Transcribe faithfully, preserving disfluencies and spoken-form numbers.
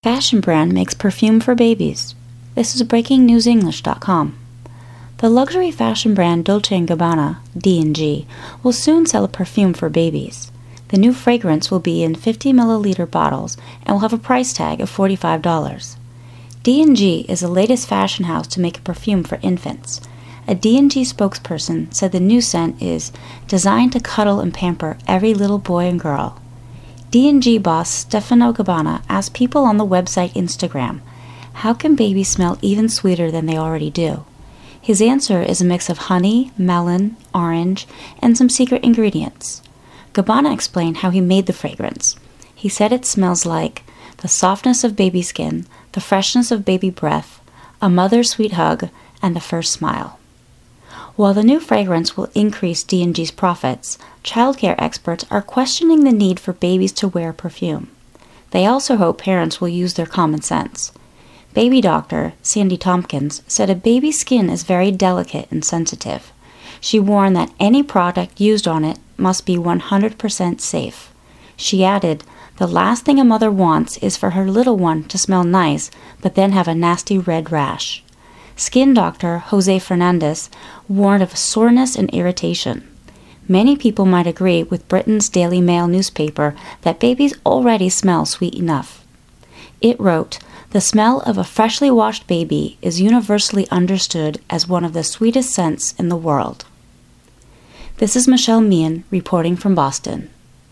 Fashion brand makes perfume for babies. This is breaking news english dot com. The luxury fashion brand Dolce and Gabbana, D and G, will soon sell a perfume for babies. The new fragrance will be in fifty milliliter bottles and will have a price tag of forty-five dollars. D and G is the latest fashion house to make a perfume for infants. A D and G spokesperson said the new scent is designed to cuddle and pamper every little boy and girl. D and G boss Stefano Gabbana asked people on the website Instagram, "How can babies smell even sweeter than they already do?" His answer is a mix of honey, melon, orange, and some secret ingredients. Gabbana explained how he made the fragrance. He said it smells like the softness of baby skin, the freshness of baby breath, a mother's sweet hug, and the first smile. While the new fragrance will increase D and G's profits, childcare experts are questioning the need for babies to wear perfume. They also hope parents will use their common sense. Baby doctor Sandy Tompkins said a baby's skin is very delicate and sensitive. She warned that any product used on it must be one hundred percent safe. She added, "The last thing a mother wants is for her little one to smell nice but then have a nasty red rash." Skin doctor Jose Fernandez warned of soreness and irritation. Many people might agree with Britain's Daily Mail newspaper that babies already smell sweet enough. It wrote, "The smell of a freshly washed baby is universally understood as one of the sweetest scents in the world." This is Michelle Meehan reporting from Boston.